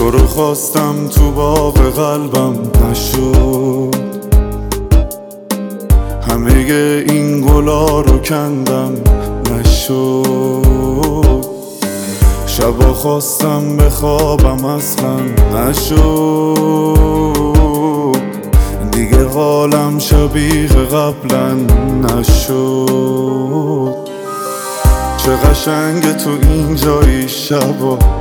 تو رو خواستم تو باغ قلبم نشد، همه این گلا رو کندم نشد، شبا خواستم بخوابم اصلا نشد، دیگه حالم شبیه قبلا نشد. چه قشنگ تو اینجایی شبا،